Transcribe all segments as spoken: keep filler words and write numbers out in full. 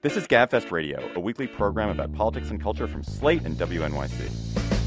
This is GabFest Radio, a weekly program about politics and culture from Slate and W N Y C.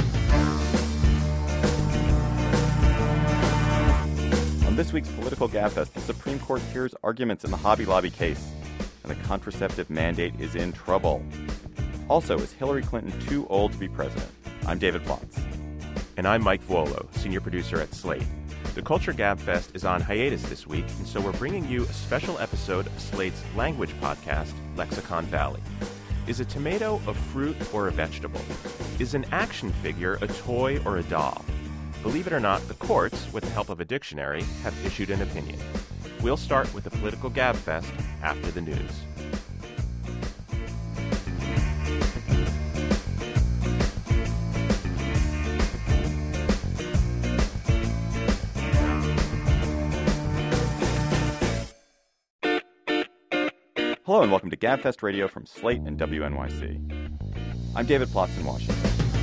On this week's Political GabFest, the Supreme Court hears arguments in the Hobby Lobby case, and the contraceptive mandate is in trouble. Also, is Hillary Clinton too old to be president? I'm David Plotz. And I'm Mike Vuolo, senior producer at Slate. The Culture GabFest is on hiatus this week, and so we're bringing you a special episode of Slate's language podcast, Lexicon Valley. Is a tomato a fruit or a vegetable? Is an action figure a toy or a doll? Believe it or not, the courts, with the help of a dictionary, have issued an opinion. We'll start with the Political GabFest after the news. Hello and welcome to GabFest Radio from Slate and W N Y C. I'm David Plotz in Washington.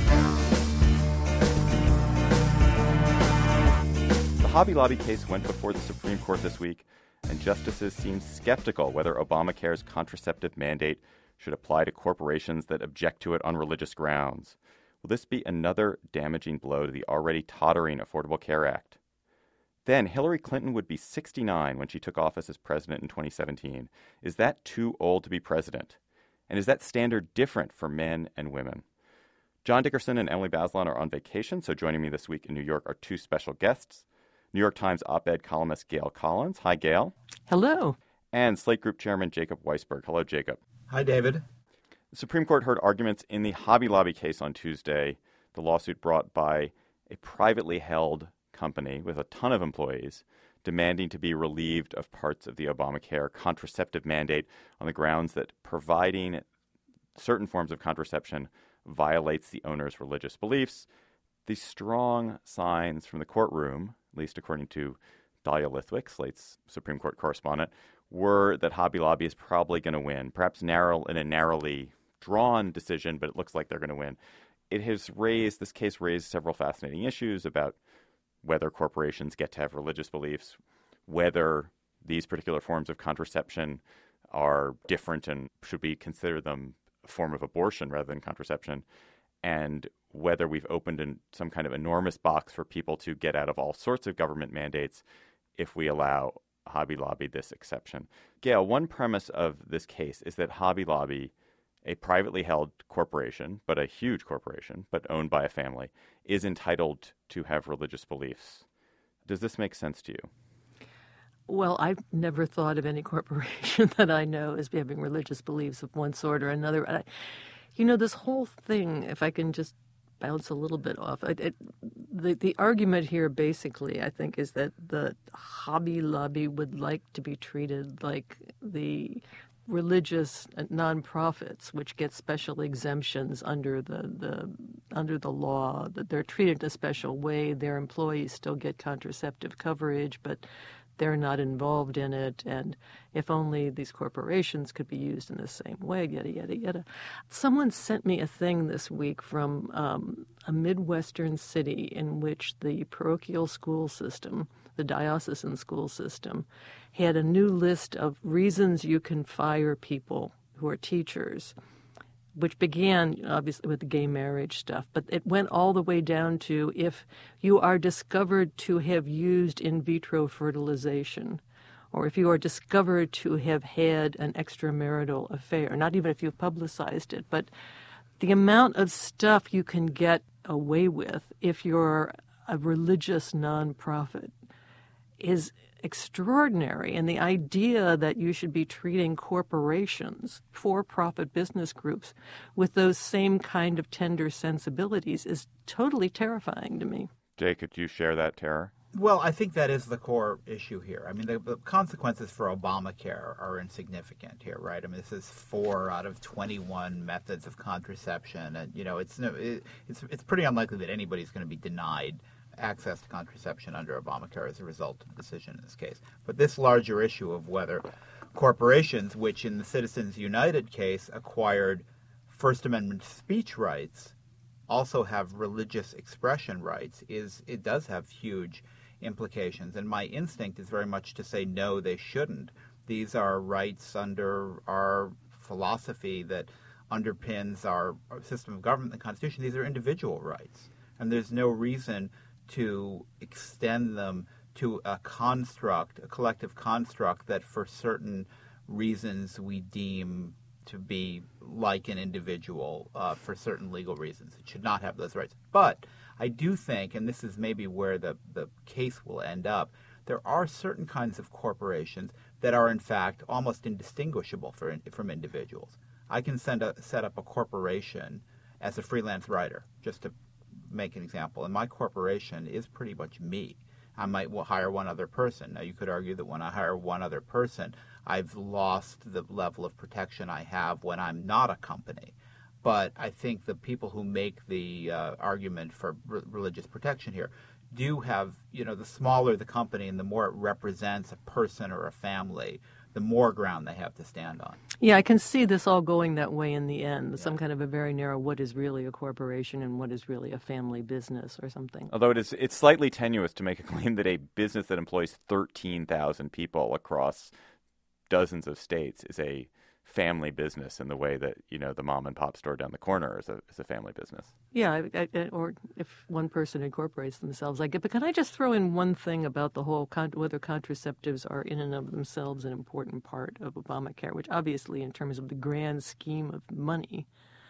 The Hobby Lobby case went before the Supreme Court this week, and justices seem skeptical whether Obamacare's contraceptive mandate should apply to corporations that object to it on religious grounds. Will this be another damaging blow to the already tottering Affordable Care Act? Then Hillary Clinton would be sixty-nine when she took office as president in twenty seventeen. Is that too old to be president? And is that standard different for men and women? John Dickerson and Emily Bazelon are on vacation, so joining me this week in New York are two special guests. New York Times op-ed columnist Gail Collins. Hi, Gail. Hello. And Slate Group Chairman Jacob Weisberg. Hello, Jacob. Hi, David. The Supreme Court heard arguments in the Hobby Lobby case on Tuesday, the lawsuit brought by a privately held company with a ton of employees demanding to be relieved of parts of the Obamacare contraceptive mandate on the grounds that providing certain forms of contraception violates the owner's religious beliefs. The strong signs from the courtroom, at least according to Dahlia Lithwick, Slate's Supreme Court correspondent, were that Hobby Lobby is probably going to win, perhaps narrow in a narrowly drawn decision, but it looks like they're going to win. It has raised, this case raised several fascinating issues about whether corporations get to have religious beliefs, whether these particular forms of contraception are different and should we consider them a form of abortion rather than contraception, and whether we've opened in some kind of enormous box for people to get out of all sorts of government mandates if we allow Hobby Lobby this exception. Gail, one premise of this case is that Hobby Lobby, a privately held corporation, but a huge corporation, but owned by a family, is entitled to have religious beliefs. Does this make sense to you? Well, I've never thought of any corporation that I know as having religious beliefs of one sort or another. I, you know, this whole thing, if I can just bounce a little bit off, it, it, the, the argument here basically, I think, is that the Hobby Lobby would like to be treated like the religious nonprofits, which get special exemptions under the, the under the law, that they're treated in a special way. Their employees still get contraceptive coverage, but they're not involved in it. And if only these corporations could be used in the same way, yada, yada, yada. Someone sent me a thing this week from um, a Midwestern city in which the parochial school system, the diocesan school system, had a new list of reasons you can fire people who are teachers, which began obviously with the gay marriage stuff, but it went all the way down to if you are discovered to have used in vitro fertilization, or if you are discovered to have had an extramarital affair, not even if you've publicized it, but the amount of stuff you can get away with if you're a religious nonprofit is extraordinary. And the idea that you should be treating corporations, for-profit business groups, with those same kind of tender sensibilities is totally terrifying to me. Jay, could you share that terror? Well, I think that is the core issue here. I mean, the, the consequences for Obamacare are insignificant here, right? I mean, this is four out of twenty-one methods of contraception, and you know, it's no, it, it's it's pretty unlikely that anybody's going to be denied access to contraception under Obamacare as a result of the decision in this case. But this larger issue of whether corporations, which in the Citizens United case acquired First Amendment speech rights, also have religious expression rights, is it does have huge implications. And my instinct is very much to say, no, they shouldn't. These are rights under our philosophy that underpins our, our system of government, the Constitution. These are individual rights, and there's no reason to extend them to a construct, a collective construct that for certain reasons we deem to be like an individual uh, for certain legal reasons. It should not have those rights. But I do think, and this is maybe where the, the case will end up, there are certain kinds of corporations that are in fact almost indistinguishable for, from individuals. I can send a, set up a corporation as a freelance writer, just to make an example, and my corporation is pretty much me. I might hire one other person. Now, you could argue that when I hire one other person, I've lost the level of protection I have when I'm not a company. But I think the people who make the uh, argument for r- religious protection here do have, you know, the smaller the company and the more it represents a person or a family, the more ground they have to stand on. Yeah, I can see this all going that way in the end, yeah. Some kind of a very narrow what is really a corporation and what is really a family business or something. Although it is, it's slightly tenuous to make a claim that a business that employs thirteen thousand people across dozens of states is a family business in the way that, you know, the mom and pop store down the corner is a, is a family business. Yeah, I, I, or if one person incorporates themselves, I get. But can I just throw in one thing about the whole con- whether contraceptives are in and of themselves an important part of Obamacare, which obviously in terms of the grand scheme of money,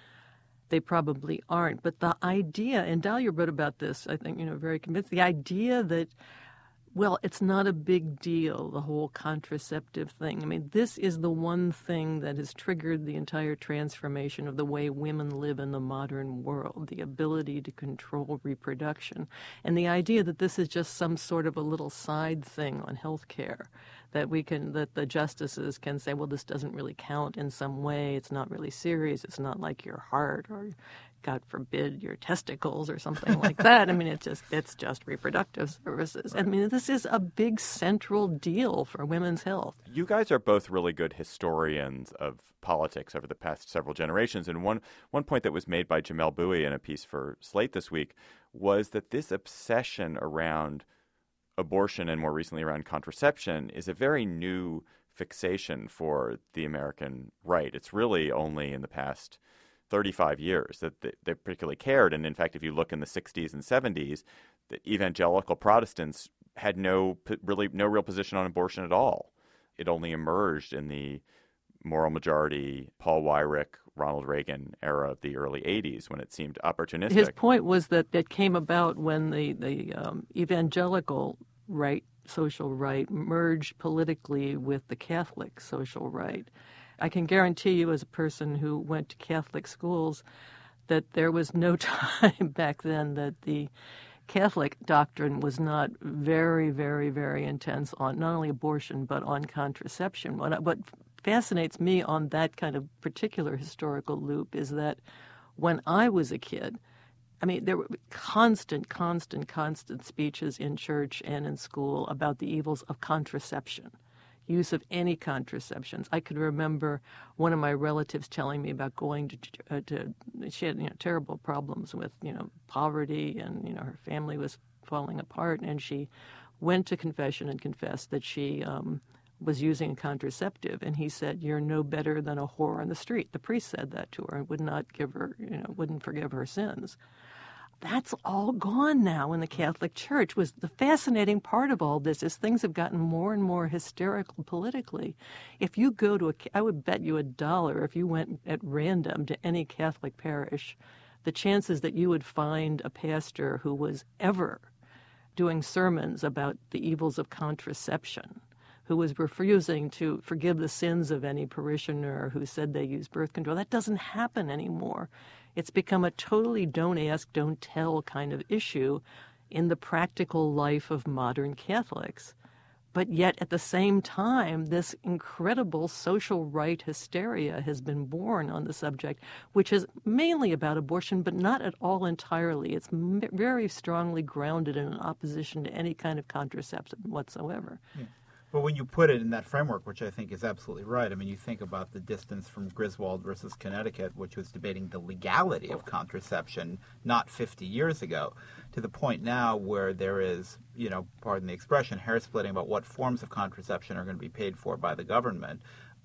they probably aren't. But the idea, and Dahlia wrote about this, I think, you know, very convinced, the idea that, well, it's not a big deal, the whole contraceptive thing. I mean, this is the one thing that has triggered the entire transformation of the way women live in the modern world, the ability to control reproduction. And the idea that this is just some sort of a little side thing on health care, that we can, that the justices can say, well, this doesn't really count in some way. It's not really serious. It's not like your heart or, God forbid, your testicles or something like that. I mean, it's just it's just reproductive services. Right. I mean, this is a big central deal for women's health. You guys are both really good historians of politics over the past several generations. And one, one point that was made by Jamelle Bouie in a piece for Slate this week was that this obsession around abortion and more recently around contraception is a very new fixation for the American right. It's really only in the past thirty-five years that they particularly cared. And in fact, if you look in the sixties and seventies, the evangelical Protestants had no really no real position on abortion at all. It only emerged in the moral majority, Paul Weyrich, Ronald Reagan era of the early eighties when it seemed opportunistic. His point was that it came about when the, the um, evangelical right, social right, merged politically with the Catholic social right. I can guarantee you as a person who went to Catholic schools that there was no time back then that the Catholic doctrine was not very, very, very intense on not only abortion but on contraception. What, what fascinates me on that kind of particular historical loop is that when I was a kid, I mean, there were constant, constant, constant speeches in church and in school about the evils of contraception. Use of any contraceptions. I could remember one of my relatives telling me about going to, uh, to she had you know, terrible problems with you know poverty and you know her family was falling apart, and she went to confession and confessed that she um, was using a contraceptive, and he said, "You're no better than a whore on the street." The priest said that to her and would not give her, you know, wouldn't forgive her sins. That's all gone now in the Catholic Church. Was the fascinating part of all this is things have gotten more and more hysterical politically. If you go to a, I would bet you a dollar if you went at random to any Catholic parish, the chances that you would find a pastor who was ever doing sermons about the evils of contraception, who was refusing to forgive the sins of any parishioner who said they used birth control, that doesn't happen anymore. It's become a totally don't ask, don't tell kind of issue in the practical life of modern Catholics. But yet, at the same time, this incredible social right hysteria has been born on the subject, which is mainly about abortion, but not at all entirely. It's m- very strongly grounded in an opposition to any kind of contraception whatsoever. Yeah. But when you put it in that framework, which I think is absolutely right, I mean, you think about the distance from Griswold versus Connecticut, which was debating the legality of contraception not fifty years ago, to the point now where there is, you know, pardon the expression, hair splitting about what forms of contraception are going to be paid for by the government.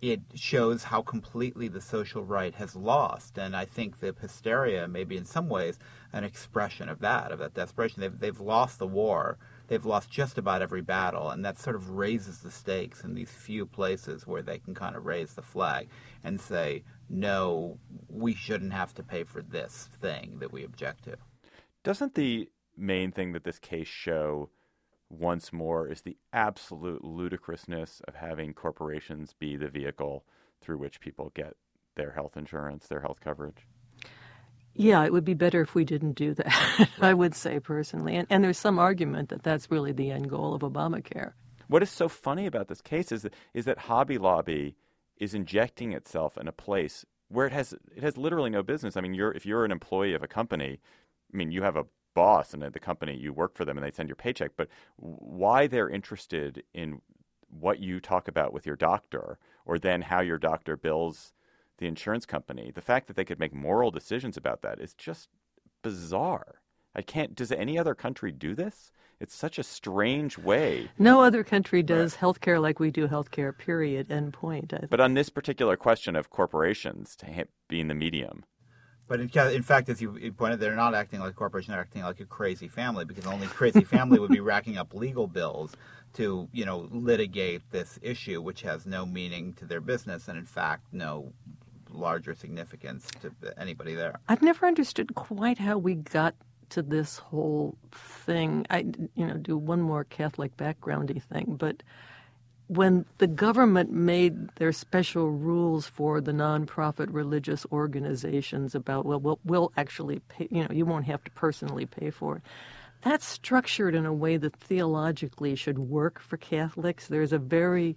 it shows how completely the social right has lost. And I think the hysteria may be in some ways an expression of that, of that desperation. They've, they've lost the war. They've lost just about every battle, and that sort of raises the stakes in these few places where they can kind of raise the flag and say, no, we shouldn't have to pay for this thing that we object to. Doesn't the main thing that this case show once more is the absolute ludicrousness of having corporations be the vehicle through which people get their health insurance, their health coverage? Yeah, it would be better if we didn't do that, I would say personally. And, and there's some argument that that's really the end goal of Obamacare. What is so funny about this case is that, is that Hobby Lobby is injecting itself in a place where it has it has literally no business. I mean, you're if you're an employee of a company, I mean, you have a boss and the company, you work for them and they send your paycheck. But why they're interested in what you talk about with your doctor or then how your doctor bills the insurance company, the fact that they could make moral decisions about that is just bizarre. I can't. Does any other country do this? It's such a strange way. No other country does right. healthcare like we do healthcare, period, end point. But on this particular question of corporations to being the medium. But in, in fact, as you pointed, they're not acting like a corporation, they're acting like a crazy family, because only crazy family would be racking up legal bills to, you know, litigate this issue, which has no meaning to their business and, in fact, no larger significance to anybody there. I've never understood quite how we got to this whole thing. I, you know, do one more Catholic backgroundy thing, but when the government made their special rules for the nonprofit religious organizations about, well, we'll, we'll actually pay, you know, you won't have to personally pay for it. That's structured in a way that theologically should work for Catholics. There's a very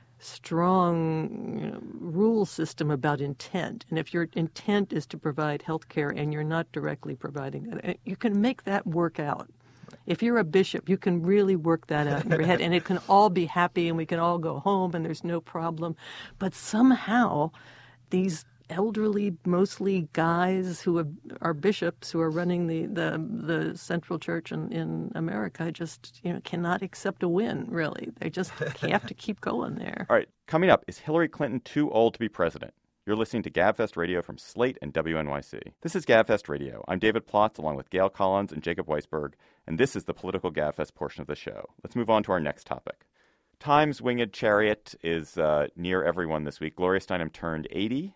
strong you know, rule system about intent. And if your intent is to provide health care and you're not directly providing it, you can make that work out. If you're a bishop, you can really work that out in your head, and it can all be happy and we can all go home and there's no problem. But somehow these elderly, mostly guys who are, are bishops who are running the, the, the central church in, in America just you know cannot accept a win, really. They just have to keep going there. All right, coming up, is Hillary Clinton too old to be president? You're listening to GabFest Radio from Slate and W N Y C. This is GabFest Radio. I'm David Plotz, along with Gail Collins and Jacob Weisberg, and this is the political GabFest portion of the show. Let's move on to our next topic. Time's winged chariot is uh, near everyone this week. Gloria Steinem turned eighty.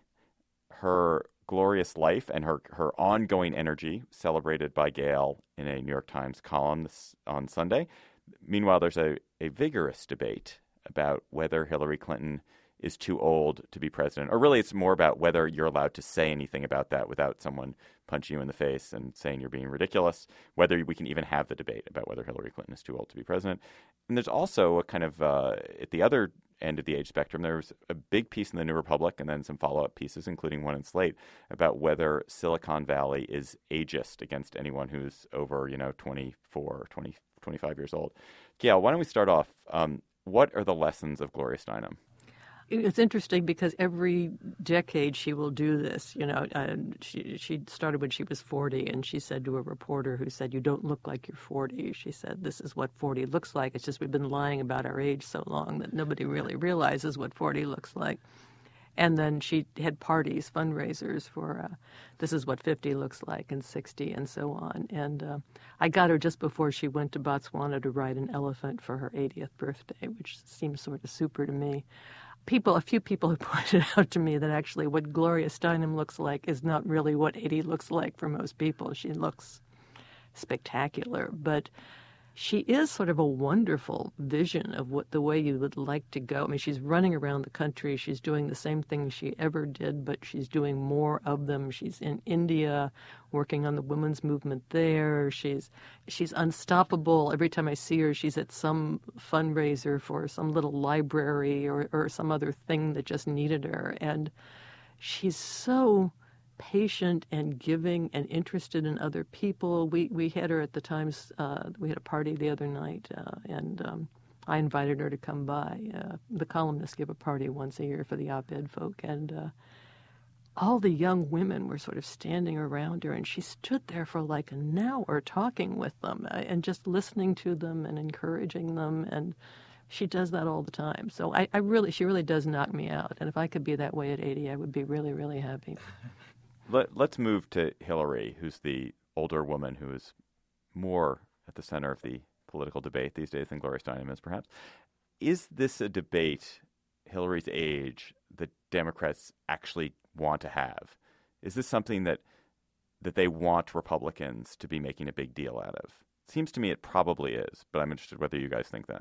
Her glorious life and her, her ongoing energy celebrated by Gail in a New York Times column this, on Sunday. Meanwhile, there's a, a vigorous debate about whether Hillary Clinton is too old to be president. Or really, it's more about whether you're allowed to say anything about that without someone punching you in the face and saying you're being ridiculous, whether we can even have the debate about whether Hillary Clinton is too old to be president. And there's also a kind of, uh, at the other end of the age spectrum, there's a big piece in the New Republic and then some follow-up pieces, including one in Slate, about whether Silicon Valley is ageist against anyone who's over, you know, twenty-four, twenty, twenty-five years old. Gail, why don't we start off? Um, what are the lessons of Gloria Steinem? It's interesting because every decade she will do this. You know, uh, she she started when she was forty, and she said to a reporter who said, "You don't look like you're forty." She said, "This is what forty looks like. It's just we've been lying about our age so long that nobody really realizes what forty looks like." And then she had parties, fundraisers for uh, this is what fifty looks like and sixty and so on. And uh, I got her just before she went to Botswana to ride an elephant for her eightieth birthday, which seems sort of super to me. People, a few people have pointed out to me that actually what Gloria Steinem looks like is not really what eighty looks like for most people. She looks spectacular, but she is sort of a wonderful vision of what the way you would like to go. I mean, she's running around the country. She's doing the same things she ever did, but she's doing more of them. She's in India working on the women's movement there. She's she's unstoppable. Every time I see her, she's at some fundraiser for some little library or, or some other thing that just needed her. And she's so patient and giving and interested in other people. We we had her at the Times, uh, we had a party the other night, uh, and um, I invited her to come by. Uh, the columnists give a party once a year for the op-ed folk, and uh, all the young women were sort of standing around her, and she stood there for like an hour talking with them uh, and just listening to them and encouraging them and She does that all the time. So I, I really, she really does knock me out. And if I could be that way at eighty, I would be really, really happy. Let, let's move to Hillary, who's the older woman who is more at the center of the political debate these days than Gloria Steinem is, perhaps. Is this a debate, Hillary's age, that Democrats actually want to have? Is this something that that they want Republicans to be making a big deal out of? Seems to me it probably is, but I'm interested whether you guys think that.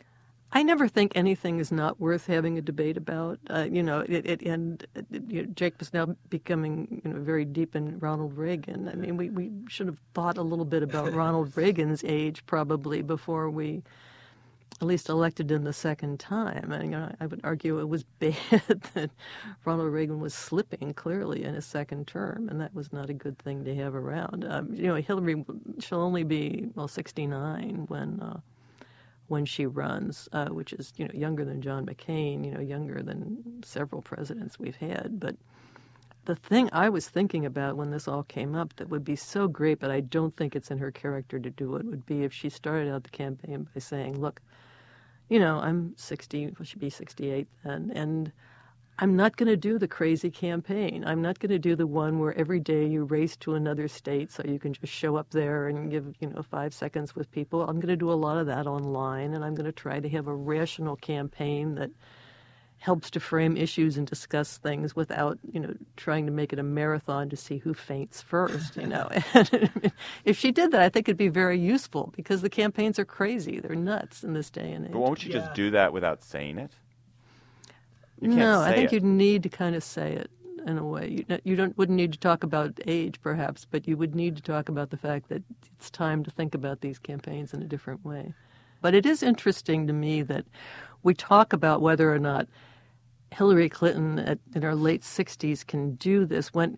I never think anything is not worth having a debate about. Uh, you know, it, it, and it, you know, Jake was now becoming you know very deep in Ronald Reagan. I mean, we, we should have thought a little bit about Ronald Reagan's age probably before we at least elected him the second time. And you know, I would argue it was bad that Ronald Reagan was slipping clearly in his second term, and that was not a good thing to have around. Um, you know, Hillary, she'll only be well sixty-nine when. Uh, when she runs, uh, which is, you know, younger than John McCain, you know, younger than several presidents we've had. But the thing I was thinking about when this all came up that would be so great, but I don't think it's in her character to do it, would be if she started out the campaign by saying, look, you know, I'm sixty, well, she'd be sixty-eight then, and I'm not going to do the crazy campaign. I'm not going to do the one where every day you race to another state so you can just show up there and give, you know, five seconds with people. I'm going to do a lot of that online, and I'm going to try to have a rational campaign that helps to frame issues and discuss things without, you know, trying to make it a marathon to see who faints first, you know. And if she did that, I think it'd be very useful because the campaigns are crazy. They're nuts in this day and age. But won't you Yeah. just do that without saying it? You can't No, say I think it. you'd need to kind of say it in a way. You, you don't wouldn't need to talk about age, perhaps, but you would need to talk about the fact that it's time to think about these campaigns in a different way. But it is interesting to me that we talk about whether or not Hillary Clinton at, in her late sixties can do this when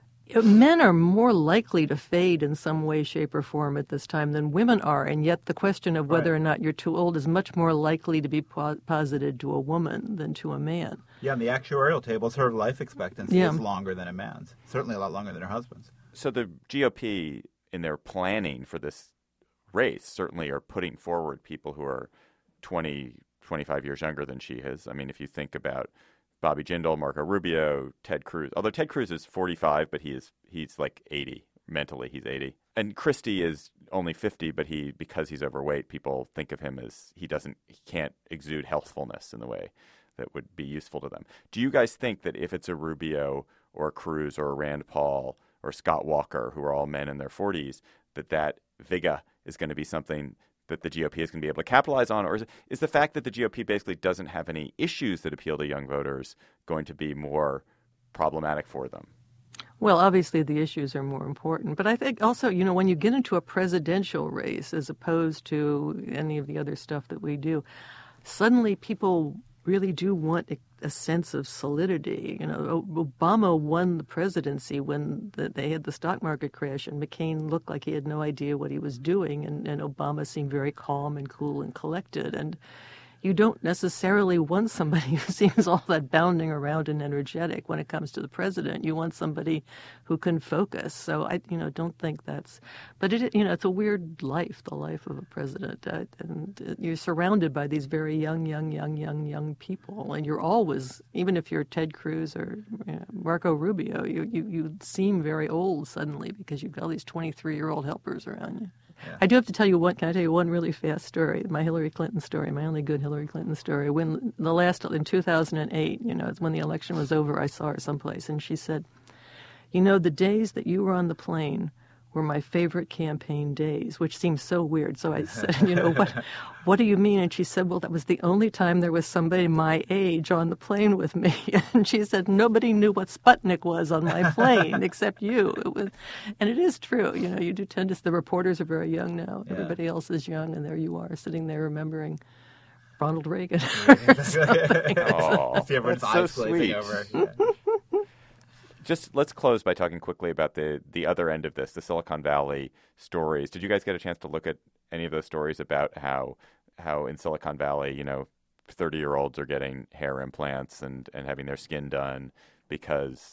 men are more likely to fade in some way, shape, or form at this time than women are, and yet the question of whether Right. or not you're too old is much more likely to be po- posited to a woman than to a man. Yeah, and the actuarial tables, her life expectancy Yeah. is longer than a man's. Certainly a lot longer than her husband's. So the G O P, in their planning for this race, certainly are putting forward people who are twenty, twenty-five years younger than she is. I mean, if you think about Bobby Jindal, Marco Rubio, Ted Cruz. Although Ted Cruz is forty-five, but he is he's like eighty. Mentally, he's eighty. And Christie is only fifty, but he because he's overweight, people think of him as he doesn't he can't exude healthfulness in the way that would be useful to them. Do you guys think that if it's a Rubio or a Cruz or a Rand Paul or Scott Walker, who are all men in their forties, that that Vigga is going to be something that the G O P is going to be able to capitalize on? Or is, is the fact that the G O P basically doesn't have any issues that appeal to young voters going to be more problematic for them? Well, obviously the issues are more important. But I think also, you know, when you get into a presidential race as opposed to any of the other stuff that we do, suddenly people really do want a, a sense of solidity. You know, Obama won the presidency when the, they had the stock market crash, and McCain looked like he had no idea what he was doing, and, and Obama seemed very calm and cool and collected. And you don't necessarily want somebody who seems all that bounding around and energetic when it comes to the president. You want somebody who can focus. So I, you know, don't think that's. But it, you know, it's a weird life, the life of a president, uh, and you're surrounded by these very young, young, young, young, young people, and you're always, even if you're Ted Cruz or you know, Marco Rubio, you, you you seem very old suddenly because you've got all these twenty-three-year-old helpers around you. Yeah. I do have to tell you one. Can I tell you one really fast story? My Hillary Clinton story, my only good Hillary Clinton story. When the last in two thousand eight, you know, when the election was over, I saw her someplace, and she said, "You know, the days that you were on the plane were my favorite campaign days," which seems so weird. So I said, "You know what? What do you mean?" And she said, "Well, that was the only time there was somebody my age on the plane with me." And she said, "Nobody knew what Sputnik was on my plane except you." It was, and it is true. You know, you do tend to. The reporters are very young now. Yeah. Everybody else is young, and there you are sitting there remembering Ronald Reagan. Oh, See everyone's that's so eyes glazing sweet. over. Yeah. Just let's close by talking quickly about the, the other end of this, the Silicon Valley stories. Did you guys get a chance to look at any of those stories about how how in Silicon Valley, you know, thirty-year-olds are getting hair implants and, and having their skin done because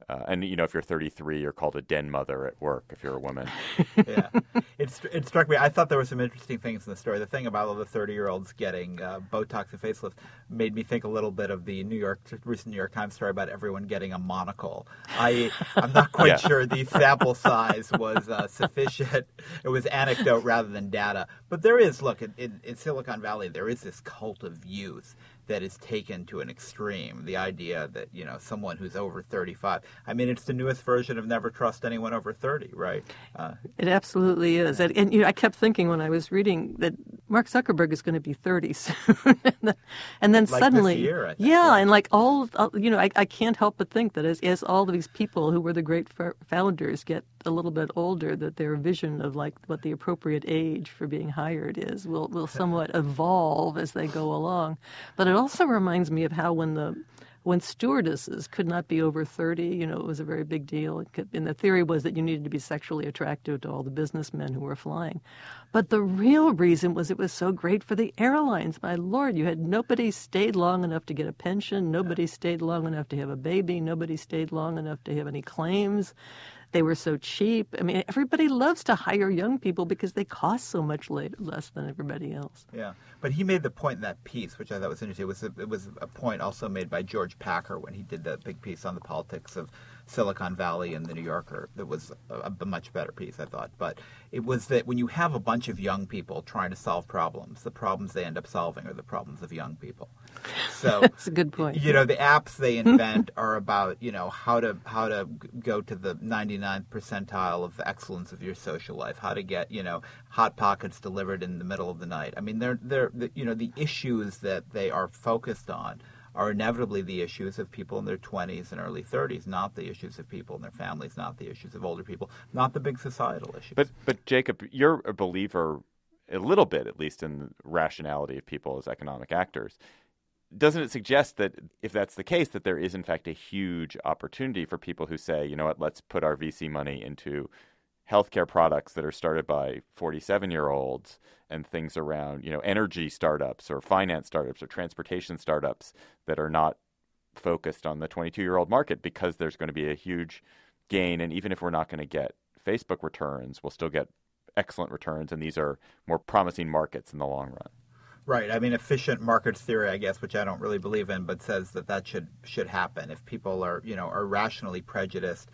Uh, and, you know, if you're thirty-three, you're called a den mother at work if you're a woman. Yeah. It, it struck me. I thought there were some interesting things in the story. The thing about all the thirty-year-olds getting uh, Botox and facelift made me think a little bit of the New York recent New York Times story about everyone getting a monocle. I, I'm not quite yeah. sure the sample size was uh, sufficient. It was anecdote rather than data. But there is, look, in, in, in Silicon Valley, there is this cult of youth that is taken to an extreme. The idea that, you know, someone who's over thirty-five, I mean, it's the newest version of never trust anyone over thirty, right? Uh, it absolutely is. And, and, you know, I kept thinking when I was reading that Mark Zuckerberg is going to be thirty soon. and then, and then like suddenly, this year, I think, yeah, right? and like all, you know, I, I can't help but think that as, as all of these people who were the great founders get a little bit older, that their vision of like what the appropriate age for being hired is will, will somewhat evolve as they go along. But it also reminds me of how when the when stewardesses could not be over thirty, you know, it was a very big deal. It could, and the theory was that you needed to be sexually attractive to all the businessmen who were flying. But the real reason was it was so great for the airlines. My Lord, you had nobody stayed long enough to get a pension. Nobody stayed long enough to have a baby. Nobody stayed long enough to have any claims. They were so cheap. I mean, everybody loves to hire young people because they cost so much less than everybody else. Yeah, but he made the point in that piece, which I thought was interesting. It was a, it was a point also made by George Packer when he did that big piece on the politics of Silicon Valley and the New Yorker. That was a, a much better piece, I thought. But it was that when you have a bunch of young people trying to solve problems, the problems they end up solving are the problems of young people. So that's a good point. You know, the apps they invent are about, you know, how to how to go to the ninety-ninth percentile of the excellence of your social life, how to get, you know, Hot Pockets delivered in the middle of the night. I mean, they're they're you know, the issues that they are focused on are inevitably the issues of people in their twenties and early thirties, not the issues of people in their families, not the issues of older people, not the big societal issues. But but Jacob, you're a believer, a little bit at least, in the rationality of people as economic actors. Doesn't it suggest that if that's the case, that there is in fact a huge opportunity for people who say, you know what, let's put our V C money into healthcare products that are started by forty-seven-year-olds and things around, you know, energy startups or finance startups or transportation startups that are not focused on the twenty-two-year-old market, because there's going to be a huge gain. And even if we're not going to get Facebook returns, we'll still get excellent returns. And these are more promising markets in the long run. Right. I mean, efficient market theory, I guess, which I don't really believe in, but says that that should should happen. If people are, you know, are rationally prejudiced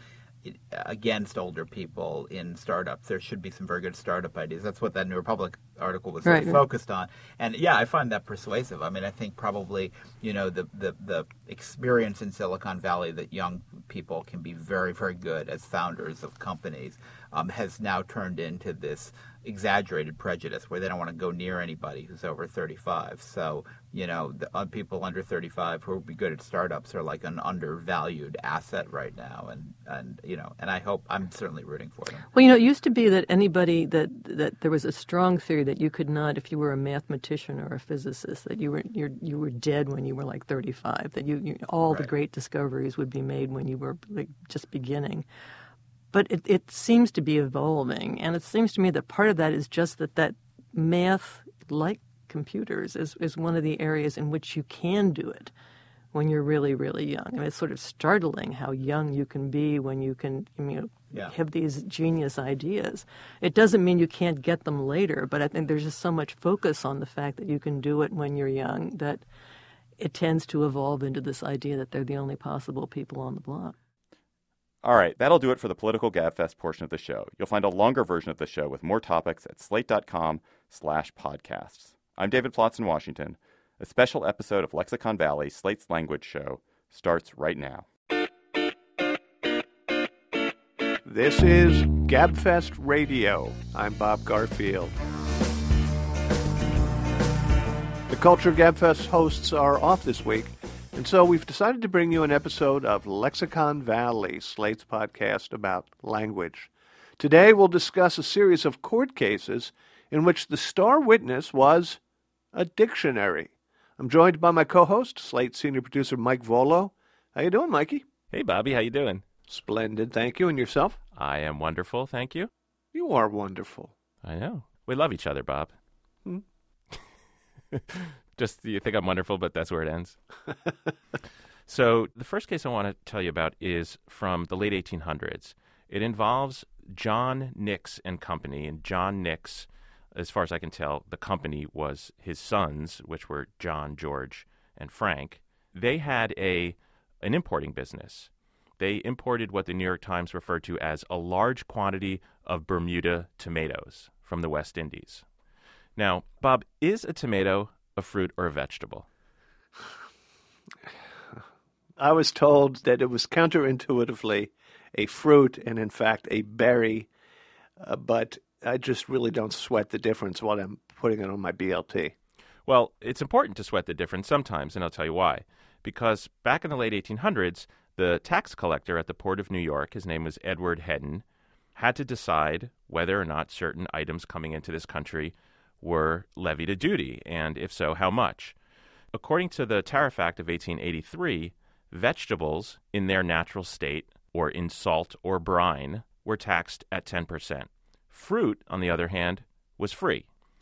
against older people in startups, there should be some very good startup ideas. That's what that New Republic article was right. really focused on. And yeah, I find that persuasive. I mean, I think probably, you know, the, the, the experience in Silicon Valley that young people can be very, very good as founders of companies um, has now turned into this exaggerated prejudice where they don't want to go near anybody who's over thirty-five. So, you know, the uh, people under thirty-five who will be good at startups are like an undervalued asset right now. And, and you know, and I hope, I'm certainly rooting for them. Well, you know, it used to be that anybody that, that there was a strong theory that you could not, if you were a mathematician or a physicist, that you were you're, you were dead when you were like thirty-five, that you, you all right. the great discoveries would be made when you were like just beginning. But it, it seems to be evolving, and it seems to me that part of that is just that that math, like computers, is, is one of the areas in which you can do it when you're really, really young. I mean, it's sort of startling how young you can be when you can, you know, yeah. have these genius ideas. It doesn't mean you can't get them later, but I think there's just so much focus on the fact that you can do it when you're young that it tends to evolve into this idea that they're the only possible people on the block. All right, that'll do it for the Political Gabfest portion of the show. You'll find a longer version of the show with more topics at slate.com slash podcasts. I'm David Plotz in Washington. A special episode of Lexicon Valley, Slate's language show, starts right now. This is Gabfest Radio. I'm Bob Garfield. The Culture Gabfest hosts are off this week, and so we've decided to bring you an episode of Lexicon Valley, Slate's podcast about language. Today we'll discuss a series of court cases in which the star witness was a dictionary. I'm joined by my co-host, Slate senior producer Mike Volo. How you doing, Mikey? Hey, Bobby. How you doing? Splendid, thank you. And yourself? I am wonderful, thank you. You are wonderful. I know. We love each other, Bob. Hmm? Just, you think I'm wonderful, but that's where it ends. So the first case I want to tell you about is from the late eighteen hundreds. It involves John Nix and Company. And John Nix, as far as I can tell, the company was his sons, which were John, George, and Frank. They had a an importing business. They imported what the New York Times referred to as a large quantity of Bermuda tomatoes from the West Indies. Now, Bob, is a tomato a fruit or a vegetable? I was told that it was counterintuitively a fruit and, in fact, a berry, uh, but I just really don't sweat the difference while I'm putting it on my B L T. Well, it's important to sweat the difference sometimes, and I'll tell you why. Because back in the late eighteen hundreds, the tax collector at the Port of New York, his name was Edward Hedden, had to decide whether or not certain items coming into this country were levied a duty, and if so, how much. According to the Tariff Act of eighteen eighty-three, vegetables in their natural state, or in salt or brine, were taxed at ten percent. Fruit, on the other hand, was free.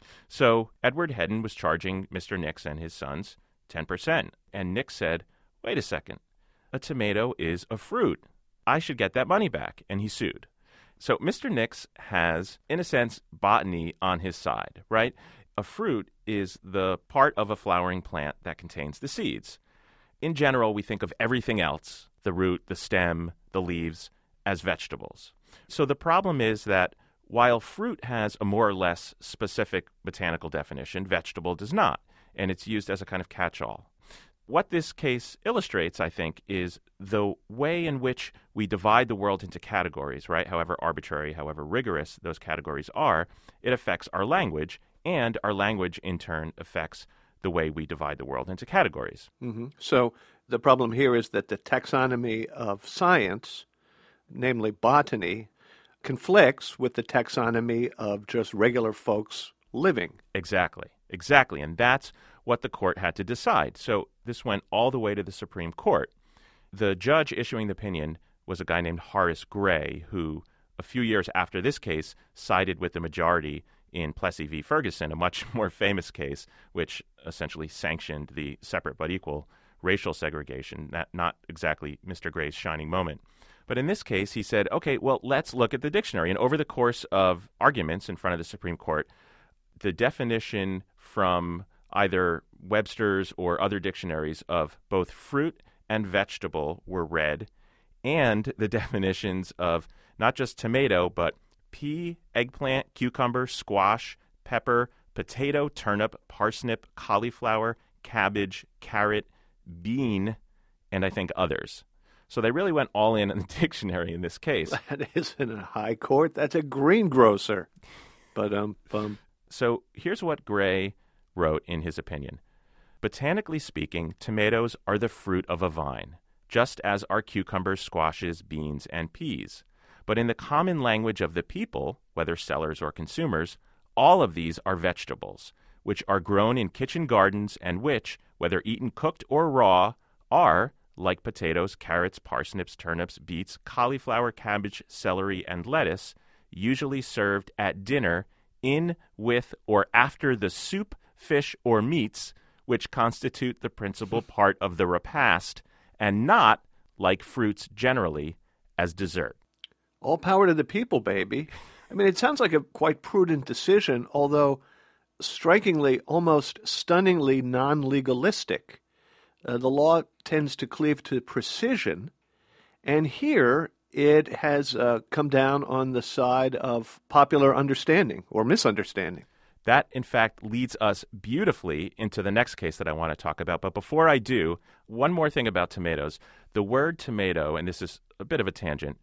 So Edward Hedden was charging Mister Nix and his sons ten percent. And Nix said, wait a second, a tomato is a fruit. I should get that money back. And he sued. So Mister Nix has, in a sense, botany on his side, right? A fruit is the part of a flowering plant that contains the seeds. In general, we think of everything else, the root, the stem, the leaves, as vegetables. So the problem is that while fruit has a more or less specific botanical definition, vegetable does not, and it's used as a kind of catch-all. What this case illustrates, I think, is the way in which we divide the world into categories, right? However arbitrary, however rigorous those categories are, it affects our language, and our language, in turn, affects the way we divide the world into categories. Mm-hmm. So the problem here is that the taxonomy of science, namely botany, conflicts with the taxonomy of just regular folks living. Exactly, exactly. And that's what the court had to decide. So this went all the way to the Supreme Court. The judge issuing the opinion was a guy named Horace Gray, who a few years after this case sided with the majority in Plessy v. Ferguson, a much more famous case, which essentially sanctioned the separate but equal racial segregation, not, not exactly Mister Gray's shining moment. But in this case, he said, okay, well, let's look at the dictionary. And over the course of arguments in front of the Supreme Court, the definition from either Webster's or other dictionaries of both fruit and vegetable were read, and the definitions of not just tomato, but pea, eggplant, cucumber, squash, pepper, potato, turnip, parsnip, cauliflower, cabbage, carrot, bean, and I think others. So they really went all in on the dictionary in this case. That isn't a high court. That's a greengrocer. But um, um. So here's what Gray wrote in his opinion. Botanically speaking, tomatoes are the fruit of a vine, just as are cucumbers, squashes, beans, and peas. But in the common language of the people, whether sellers or consumers, all of these are vegetables, which are grown in kitchen gardens and which, whether eaten cooked or raw, are, like potatoes, carrots, parsnips, turnips, beets, cauliflower, cabbage, celery, and lettuce, usually served at dinner in, with, or after the soup, fish, or meats, which constitute the principal part of the repast, and not, like fruits generally, as dessert. All power to the people, baby. I mean, it sounds like a quite prudent decision, although strikingly, almost stunningly non-legalistic. Uh, the law tends to cleave to precision, and here it has uh, come down on the side of popular understanding or misunderstanding. That, in fact, leads us beautifully into the next case that I want to talk about. But before I do, one more thing about tomatoes. The word tomato, and this is a bit of a tangent,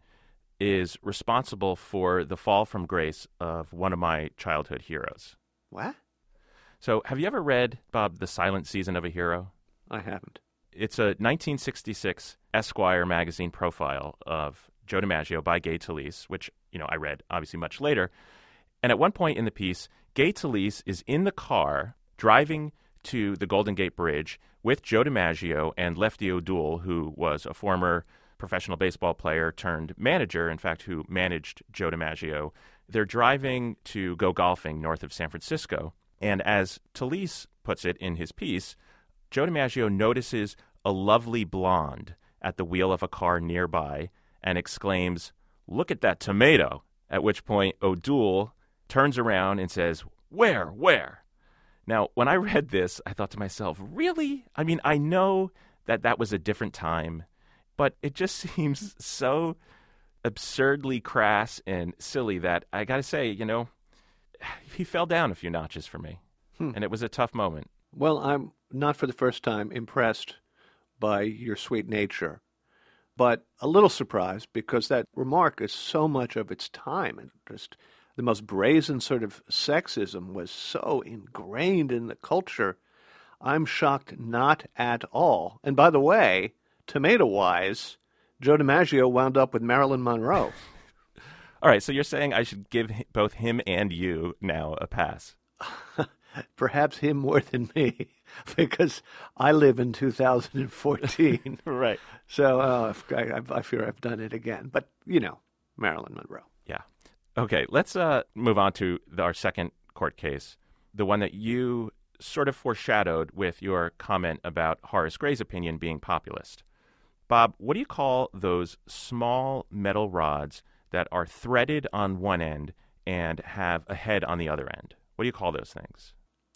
is responsible for the fall from grace of one of my childhood heroes. What? So have you ever read, Bob, The Silent Season of a Hero? I haven't. It's a nineteen sixty-six Esquire magazine profile of Joe DiMaggio by Gay Talese, which, you know, I read obviously much later. And at one point in the piece, Gay Talese is in the car driving to the Golden Gate Bridge with Joe DiMaggio and Lefty O'Doul, who was a former professional baseball player turned manager, in fact, who managed Joe DiMaggio. They're driving to go golfing north of San Francisco. And as Talese puts it in his piece, Joe DiMaggio notices a lovely blonde at the wheel of a car nearby and exclaims, "Look at that tomato," at which point O'Doul turns around and says, "Where, where?" Now, when I read this, I thought to myself, really? I mean, I know that that was a different time, but it just seems so absurdly crass and silly that I got to say, you know, he fell down a few notches for me, hmm. and it was a tough moment. Well, I'm not for the first time impressed by your sweet nature, but a little surprised because that remark is so much of its time, and just the most brazen sort of sexism was so ingrained in the culture. I'm shocked not at all. And by the way, tomato-wise, Joe DiMaggio wound up with Marilyn Monroe. All right, so you're saying I should give both him and you now a pass? Perhaps him more than me, because I live in two thousand fourteen. Right. So uh, I, I fear I've done it again. But, you know, Marilyn Monroe. Yeah. Okay, let's uh, move on to the, our second court case, the one that you sort of foreshadowed with your comment about Horace Gray's opinion being populist. Bob, what do you call those small metal rods that are threaded on one end and have a head on the other end? What do you call those things?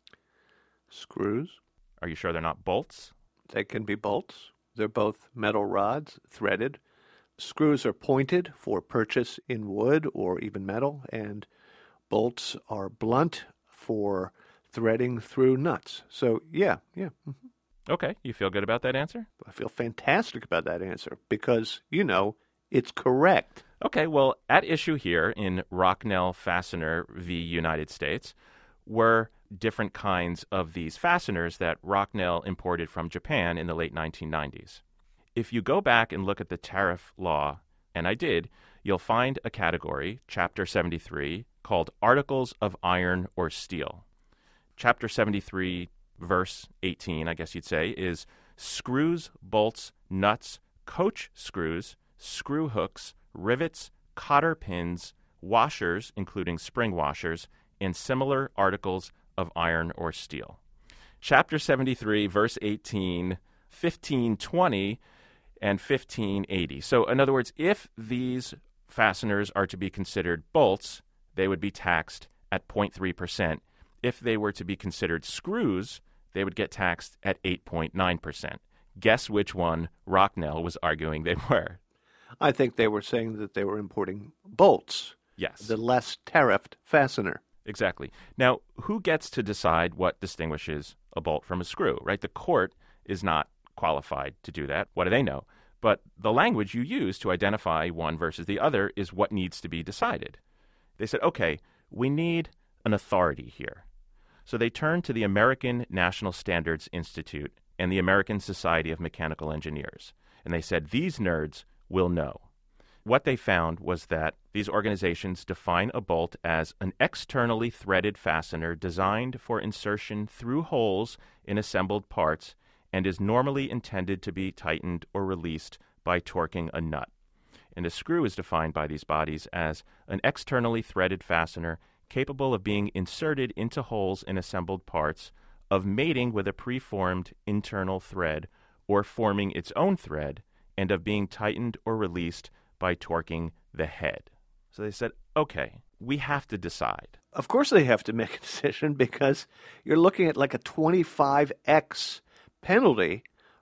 Screws. Are you sure they're not bolts? They can be bolts. They're both metal rods, threaded. Screws are pointed for purchase in wood or even metal, and bolts are blunt for threading through nuts. So, yeah, yeah. Mm-hmm. Okay. You feel good about that answer? I feel fantastic about that answer because, you know, it's correct. Okay. Well, at issue here in Rocknell Fastener v. United States were different kinds of these fasteners that Rocknell imported from Japan in the late nineteen nineties. If you go back and look at the tariff law, and I did, you'll find a category, Chapter seventy-three, called Articles of Iron or Steel. Chapter seventy-three, verse eighteen, I guess you'd say, is screws, bolts, nuts, coach screws, screw hooks, rivets, cotter pins, washers, including spring washers, and similar articles of iron or steel. Chapter seventy-three, verse eighteen, fifteen twenty, and fifteen eighty. So, in other words, if these fasteners are to be considered bolts, they would be taxed at zero point three percent. If they were to be considered screws, they would get taxed at eight point nine percent. Guess which one Rocknell was arguing they were? I think they were saying that they were importing bolts. Yes. The less tariffed fastener. Exactly. Now, who gets to decide what distinguishes a bolt from a screw, right? The court is not qualified to do that. What do they know? But the language you use to identify one versus the other is what needs to be decided. They said, okay, we need an authority here. So they turned to the American National Standards Institute and the American Society of Mechanical Engineers. And they said, these nerds will know. What they found was that these organizations define a bolt as an externally threaded fastener designed for insertion through holes in assembled parts and is normally intended to be tightened or released by torquing a nut. And a screw is defined by these bodies as an externally threaded fastener capable of being inserted into holes in assembled parts, of mating with a preformed internal thread or forming its own thread, and of being tightened or released by torquing the head. So they said, okay, we have to decide. Of course they have to make a decision because you're looking at like a twenty-five x penalty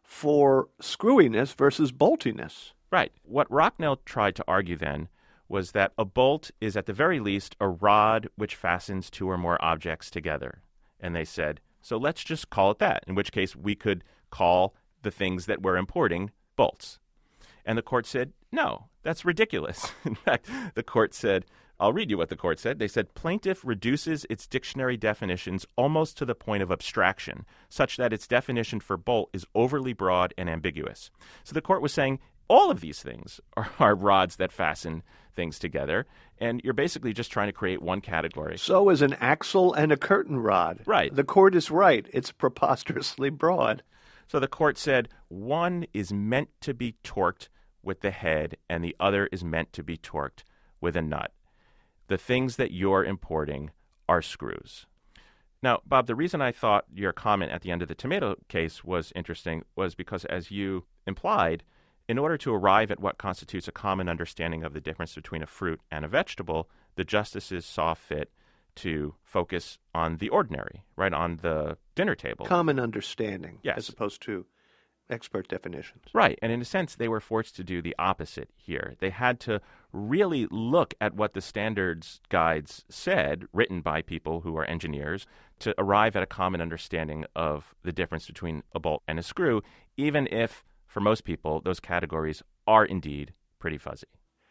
for screwiness versus boltiness. Right. What Rocknell tried to argue then was that a bolt is at the very least a rod which fastens two or more objects together. And they said, so let's just call it that, in which case we could call the things that we're importing bolts. And the court said, no, that's ridiculous. In fact, the court said, I'll read you what the court said. They said, plaintiff reduces its dictionary definitions almost to the point of abstraction, such that its definition for bolt is overly broad and ambiguous. So the court was saying, all of these things are, are rods that fasten things together, and you're basically just trying to create one category. So is an axle and a curtain rod. Right. The court is right. It's preposterously broad. So the court said one is meant to be torqued with the head, and the other is meant to be torqued with a nut. The things that you're importing are screws. Now, Bob, the reason I thought your comment at the end of the tomato case was interesting was because, as you implied, in order to arrive at what constitutes a common understanding of the difference between a fruit and a vegetable, the justices saw fit to focus on the ordinary, right, on the dinner table. Common understanding, yes, as opposed to expert definitions. Right, and in a sense, they were forced to do the opposite here. They had to really look at what the standards guides said, written by people who are engineers, to arrive at a common understanding of the difference between a bolt and a screw, even if, for most people, those categories are indeed pretty fuzzy.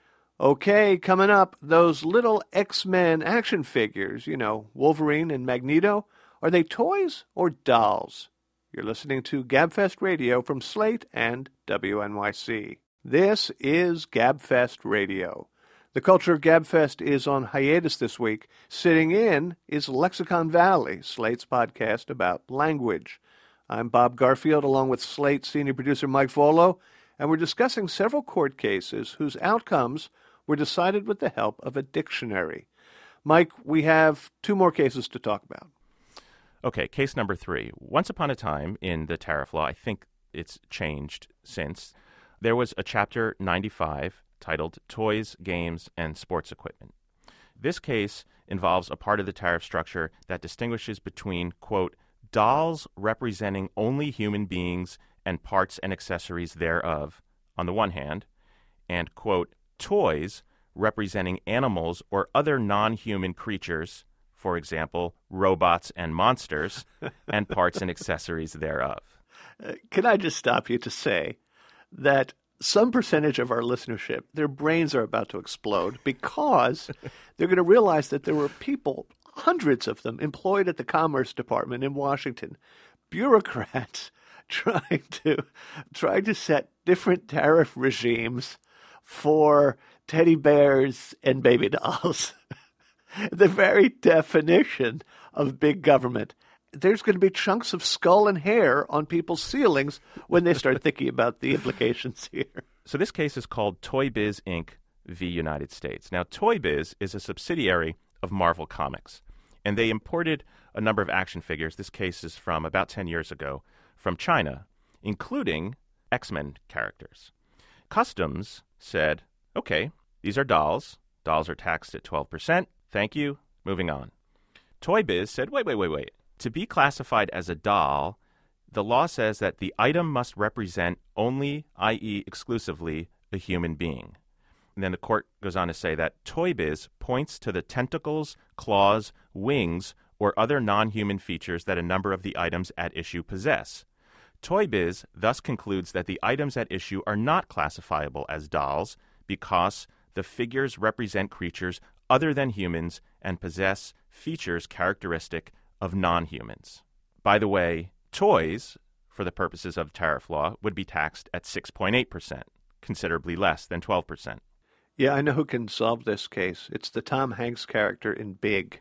Okay, coming up, those little X-Men action figures, you know, Wolverine and Magneto, are they toys or dolls? You're listening to GabFest Radio from Slate and W N Y C. This is GabFest Radio. The culture of GabFest is on hiatus this week. Sitting in is Lexicon Valley, Slate's podcast about language. I'm Bob Garfield, along with Slate senior producer Mike Volo, and we're discussing several court cases whose outcomes were decided with the help of a dictionary. Mike, we have two more cases to talk about. Okay, case number three. Once upon a time in the tariff law, I think it's changed since, there was a Chapter ninety-five titled Toys, Games, and Sports Equipment. This case involves a part of the tariff structure that distinguishes between, quote, dolls representing only human beings and parts and accessories thereof, on the one hand, and, quote, toys representing animals or other non-human creatures, for example, robots and monsters, and parts and accessories thereof. Uh, can I just stop you to say that some percentage of our listenership, their brains are about to explode because they're going to realize that there were people, hundreds of them, employed at the Commerce Department in Washington, bureaucrats trying to trying to set different tariff regimes for teddy bears and baby dolls. The very definition of big government. There's going to be chunks of skull and hair on people's ceilings when they start thinking about the implications here. So this case is called Toy Biz Incorporated v. United States. Now, Toy Biz is a subsidiary of Marvel Comics, and they imported a number of action figures. This case is from about ten years ago from China, including X-Men characters. Customs said, okay, these are dolls. Dolls are taxed at twelve percent. Thank you. Moving on. Toy Biz said, wait, wait, wait, wait. To be classified as a doll, the law says that the item must represent only, that is exclusively, a human being. And then the court goes on to say that Toy Biz points to the tentacles, claws, wings, or other non-human features that a number of the items at issue possess. Toy Biz thus concludes that the items at issue are not classifiable as dolls because the figures represent creatures other than humans and possess features characteristic of non-humans. By the way, toys, for the purposes of tariff law, would be taxed at six point eight percent, considerably less than twelve percent. Yeah, I know who can solve this case. It's the Tom Hanks character in Big.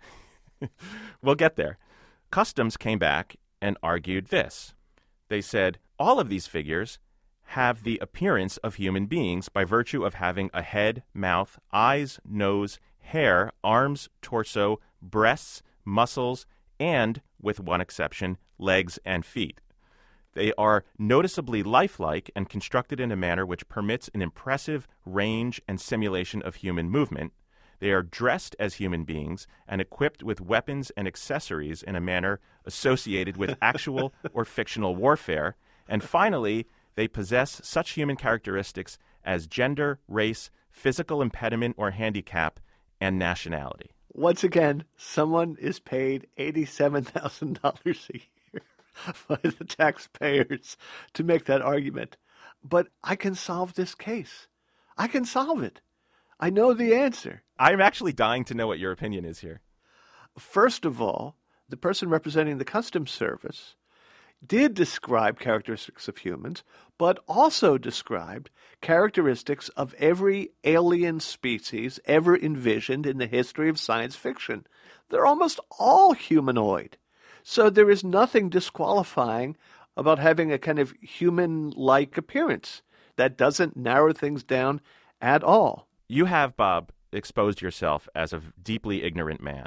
We'll get there. Customs came back and argued this. They said, all of these figures have the appearance of human beings by virtue of having a head, mouth, eyes, nose, hair, arms, torso, breasts, muscles, and, with one exception, legs and feet. They are noticeably lifelike and constructed in a manner which permits an impressive range and simulation of human movement. They are dressed as human beings and equipped with weapons and accessories in a manner associated with actual or fictional warfare. And finally, they possess such human characteristics as gender, race, physical impediment or handicap, and nationality. Once again, someone is paid eighty-seven thousand dollars a year by the taxpayers to make that argument. But I can solve this case. I can solve it. I know the answer. I'm actually dying to know what your opinion is here. First of all, the person representing the Customs Service did describe characteristics of humans, but also described characteristics of every alien species ever envisioned in the history of science fiction. They're almost all humanoid. So there is nothing disqualifying about having a kind of human-like appearance. That doesn't narrow things down at all. You have, Bob, exposed yourself as a deeply ignorant man.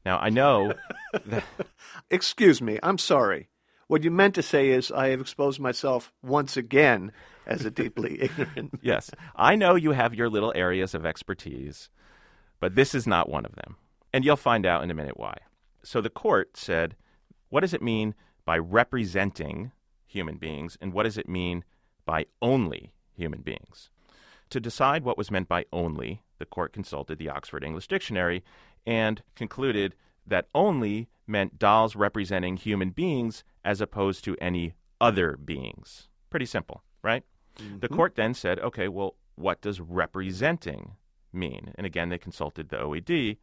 Now, I know that... Excuse me, I'm sorry. What you meant to say is I have exposed myself once again as a deeply ignorant. Yes, I know you have your little areas of expertise, but this is not one of them. And you'll find out in a minute why. So the court said, what does it mean by representing human beings, and what does it mean by only human beings? To decide what was meant by only, the court consulted the Oxford English Dictionary and concluded that only meant dolls representing human beings as opposed to any other beings. Pretty simple, right? Mm-hmm. The court then said, okay, well, what does representing mean? And again, they consulted the O E D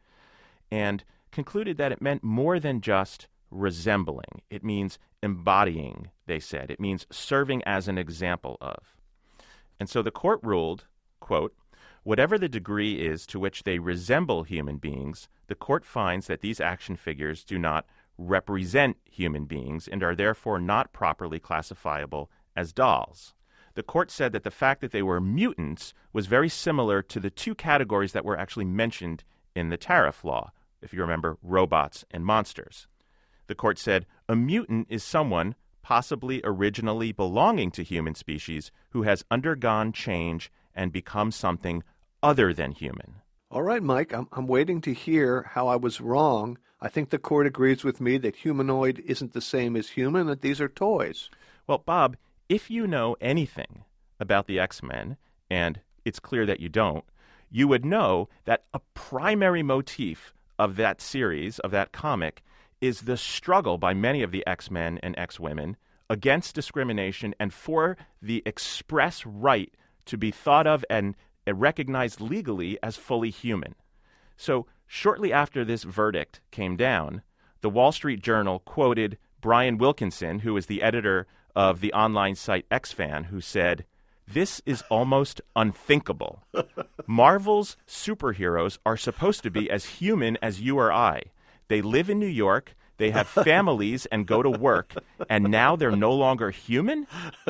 and concluded that it meant more than just resembling. It means embodying, they said. It means serving as an example of. And so the court ruled, quote, whatever the degree is to which they resemble human beings, the court finds that these action figures do not represent human beings and are therefore not properly classifiable as dolls. The court said that the fact that they were mutants was very similar to the two categories that were actually mentioned in the tariff law, if you remember, robots and monsters. The court said a mutant is someone, possibly originally belonging to human species, who has undergone change and become something other than human. All right, Mike, I'm, I'm waiting to hear how I was wrong. I think the court agrees with me that humanoid isn't the same as human, that these are toys. Well, Bob, if you know anything about the X-Men, and it's clear that you don't, you would know that a primary motif of that series, of that comic, is the struggle by many of the X-Men and X-Women against discrimination and for the express right to be thought of and recognized legally as fully human. So shortly after this verdict came down, the Wall Street Journal quoted Brian Wilkinson, who is the editor of the online site X Fan, who said, "This is almost unthinkable. Marvel's superheroes are supposed to be as human as you or I. They live in New York, they have families and go to work, and now they're no longer human?"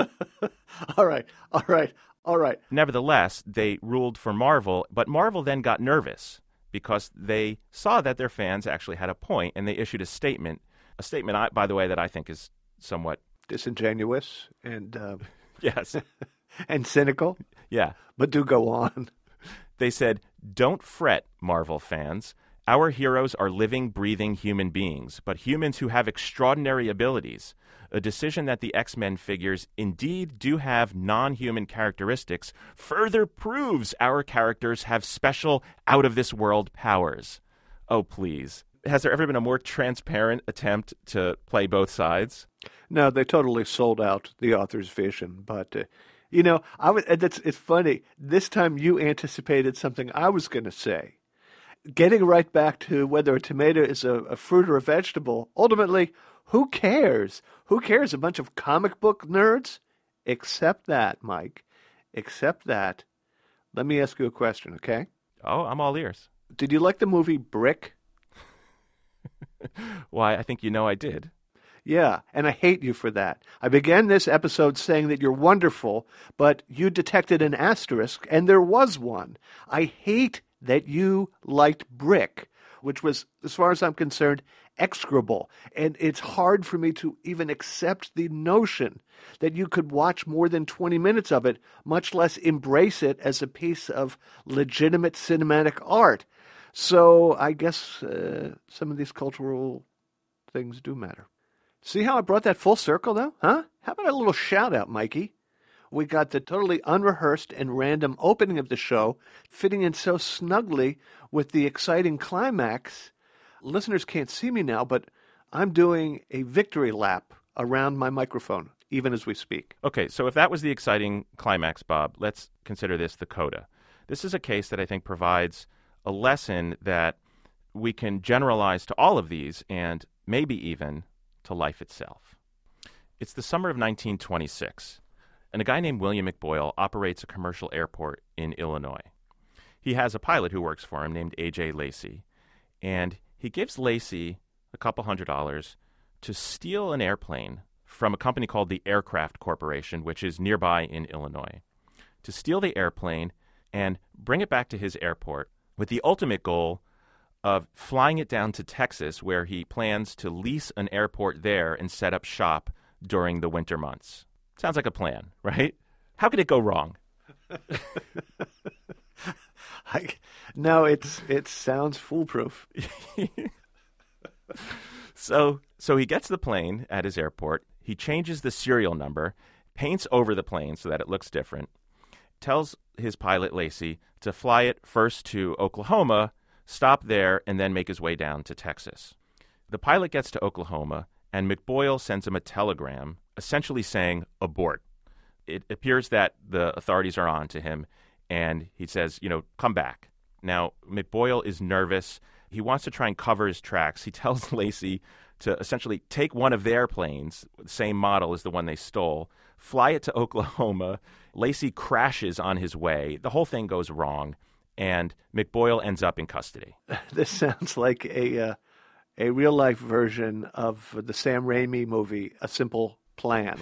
All right, all right, all right. Nevertheless, they ruled for Marvel, but Marvel then got nervous because they saw that their fans actually had a point, and they issued a statement, a statement, I, by the way, that I think is somewhat disingenuous and uh, yes, and cynical. Yeah, but do go on. They said, "Don't fret, Marvel fans. Our heroes are living, breathing human beings, but humans who have extraordinary abilities. A decision that the X-Men figures indeed do have non-human characteristics further proves our characters have special, out-of-this-world powers." Oh, please. Has there ever been a more transparent attempt to play both sides? No, they totally sold out the author's vision. But, uh, you know, I was, it's, it's funny. This time you anticipated something I was going to say. Getting right back to whether a tomato is a, a fruit or a vegetable, ultimately, who cares? Who cares? A bunch of comic book nerds? Except that, Mike. Except that. Let me ask you a question, okay? Oh, I'm all ears. Did you like the movie Brick? Why, I think you know I did. Yeah, and I hate you for that. I began this episode saying that you're wonderful, but you detected an asterisk, and there was one. I hate that you liked Brick, which was, as far as I'm concerned, execrable. And it's hard for me to even accept the notion that you could watch more than twenty minutes of it, much less embrace it as a piece of legitimate cinematic art. So I guess uh, some of these cultural things do matter. See how I brought that full circle, though? Huh? How about a little shout-out, Mikey? We got the totally unrehearsed and random opening of the show fitting in so snugly with the exciting climax. Listeners can't see me now, but I'm doing a victory lap around my microphone, even as we speak. Okay, so if that was the exciting climax, Bob, let's consider this the coda. This is a case that I think provides a lesson that we can generalize to all of these and maybe even to life itself. It's the summer of nineteen twenty-six, and a guy named William McBoyle operates a commercial airport in Illinois. He has a pilot who works for him named A J Lacey, and he gives Lacey a couple hundred dollars to steal an airplane from a company called the Aircraft Corporation, which is nearby in Illinois, to steal the airplane and bring it back to his airport with the ultimate goal of flying it down to Texas, where he plans to lease an airport there and set up shop during the winter months. Sounds like a plan, right? How could it go wrong? I, no, it's it sounds foolproof. so so he gets the plane at his airport. He changes the serial number, paints over the plane so that it looks different, tells his pilot, Lacey, to fly it first to Oklahoma, stop there, and then make his way down to Texas. The pilot gets to Oklahoma, and McBoyle sends him a telegram essentially saying, abort. It appears that the authorities are on to him, and he says, you know, come back. Now, McBoyle is nervous. He wants to try and cover his tracks. He tells Lacey to essentially take one of their planes, the same model as the one they stole, fly it to Oklahoma. Lacey crashes on his way. The whole thing goes wrong, and McBoyle ends up in custody. This sounds like a uh, a real-life version of the Sam Raimi movie, A Simple Plan.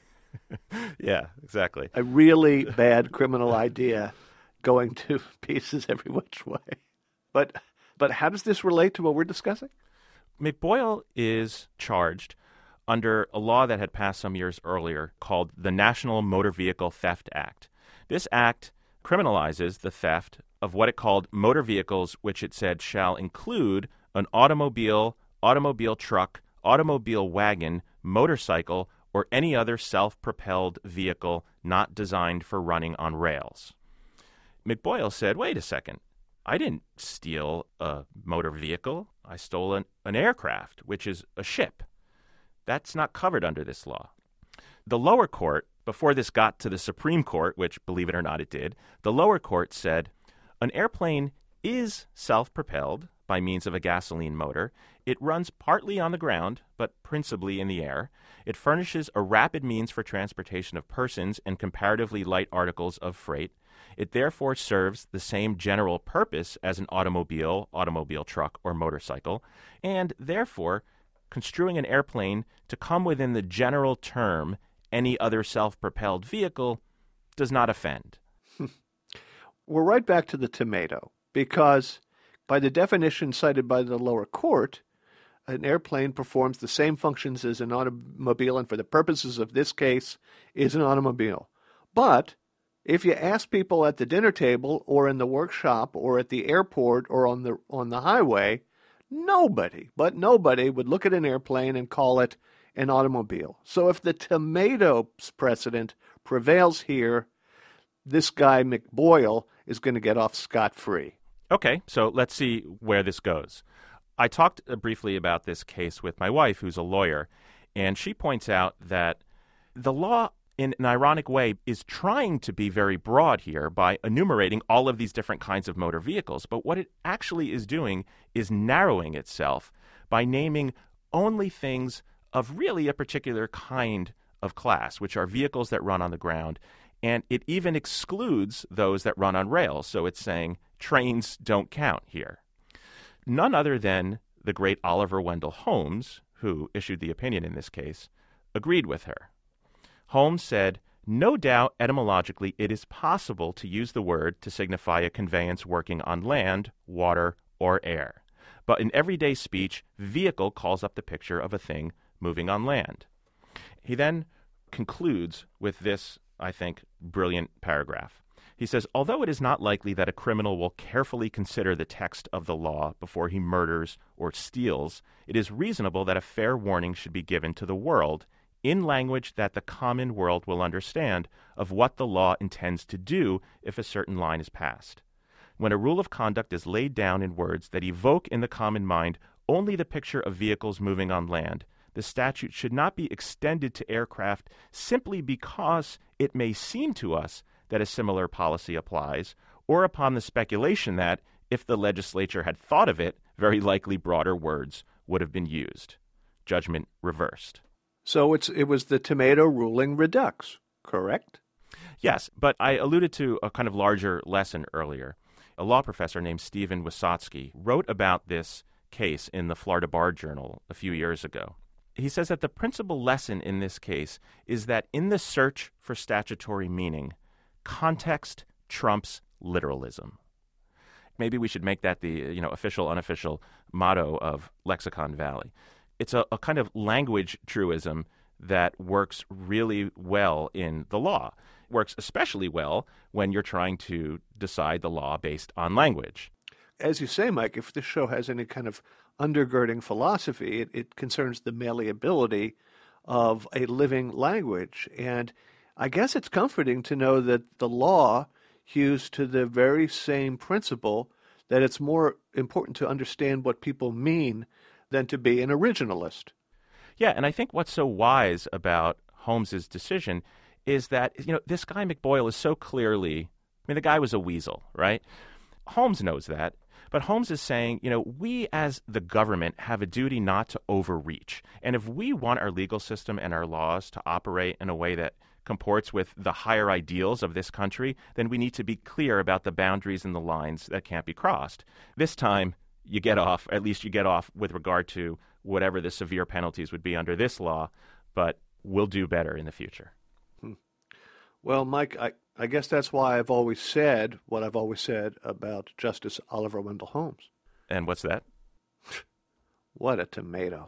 Yeah, exactly. A really bad criminal idea going to pieces every which way. But but how does this relate to what we're discussing? McBoyle is charged under a law that had passed some years earlier called the National Motor Vehicle Theft Act. This act criminalizes the theft of what it called motor vehicles, which it said shall include an automobile, automobile truck, automobile wagon, motorcycle, or any other self-propelled vehicle not designed for running on rails. McBoyle said, wait a second, I didn't steal a motor vehicle. I stole an, an aircraft, which is a ship. That's not covered under this law. The lower court, before this got to the Supreme Court, which, believe it or not, it did, the lower court said an airplane is self-propelled by means of a gasoline motor. It runs partly on the ground, but principally in the air. It furnishes a rapid means for transportation of persons and comparatively light articles of freight. It therefore serves the same general purpose as an automobile, automobile truck, or motorcycle, and therefore construing an airplane to come within the general term any other self-propelled vehicle does not offend. We're right back to the tomato, because by the definition cited by the lower court, an airplane performs the same functions as an automobile, and for the purposes of this case, is an automobile. But if you ask people at the dinner table or in the workshop or at the airport or on the on the highway, nobody, but nobody would look at an airplane and call it an automobile. So if the tomato precedent prevails here, this guy McBoyle is going to get off scot-free. Okay, so let's see where this goes. I talked uh, briefly about this case with my wife, who's a lawyer, and she points out that the law, in an ironic way, is trying to be very broad here by enumerating all of these different kinds of motor vehicles. But what it actually is doing is narrowing itself by naming only things of really a particular kind of class, which are vehicles that run on the ground. And it even excludes those that run on rails. So it's saying trains don't count here. None other than the great Oliver Wendell Holmes, who issued the opinion in this case, agreed with her. Holmes said, no doubt etymologically it is possible to use the word to signify a conveyance working on land, water, or air. But in everyday speech, vehicle calls up the picture of a thing moving on land. He then concludes with this, I think, brilliant paragraph. He says, although it is not likely that a criminal will carefully consider the text of the law before he murders or steals, it is reasonable that a fair warning should be given to the world in language that the common world will understand of what the law intends to do if a certain line is passed. When a rule of conduct is laid down in words that evoke in the common mind only the picture of vehicles moving on land, the statute should not be extended to aircraft simply because it may seem to us that a similar policy applies, or upon the speculation that, if the legislature had thought of it, very likely broader words would have been used. Judgment reversed. So it's it was the tomato ruling redux, correct? Yes, but I alluded to a kind of larger lesson earlier. A law professor named Stephen Wysocki wrote about this case in the Florida Bar Journal a few years ago. He says that the principal lesson in this case is that in the search for statutory meaning, context trumps literalism. maybe we should make that the you know official, unofficial motto of Lexicon Valley. It's a, a kind of language truism that works really well in the law. Works especially well when you're trying to decide the law based on language. As you say, Mike, if this show has any kind of undergirding philosophy, it, it concerns the malleability of a living language. And I guess it's comforting to know that the law hews to the very same principle, that it's more important to understand what people mean than to be an originalist. Yeah, and I think what's so wise about Holmes's decision is that, you know, this guy McBoyle is so clearly, I mean, the guy was a weasel, right? Holmes knows that. But Holmes is saying, you know, we as the government have a duty not to overreach. And if we want our legal system and our laws to operate in a way that comports with the higher ideals of this country, then we need to be clear about the boundaries and the lines that can't be crossed. This time, you get off, at least you get off with regard to whatever the severe penalties would be under this law, but we'll do better in the future. Hmm. Well, Mike, I, I guess that's why I've always said what I've always said about Justice Oliver Wendell Holmes. And what's that? What a tomato.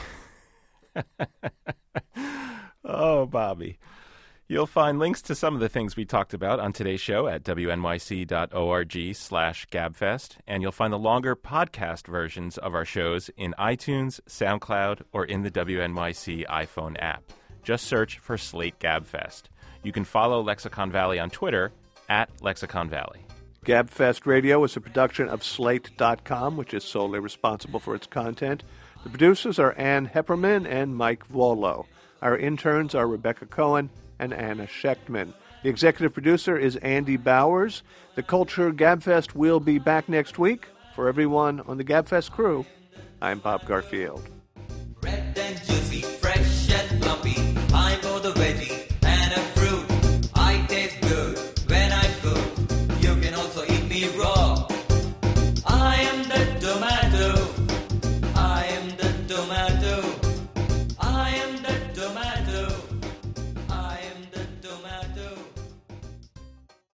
Oh, Bobby. You'll find links to some of the things we talked about on today's show at W N Y C dot org slash gabfest, and you'll find the longer podcast versions of our shows in iTunes, SoundCloud, or in the W N Y C iPhone app. Just search for Slate Gabfest. You can follow Lexicon Valley on Twitter at Lexicon Valley. Gabfest Radio is a production of Slate dot com, which is solely responsible for its content. The producers are Ann Hepperman and Mike Vuolo. Our interns are Rebecca Cohen and Anna Schechtman. The executive producer is Andy Bowers. The Culture Gabfest will be back next week. For everyone on the Gabfest crew, I'm Bob Garfield.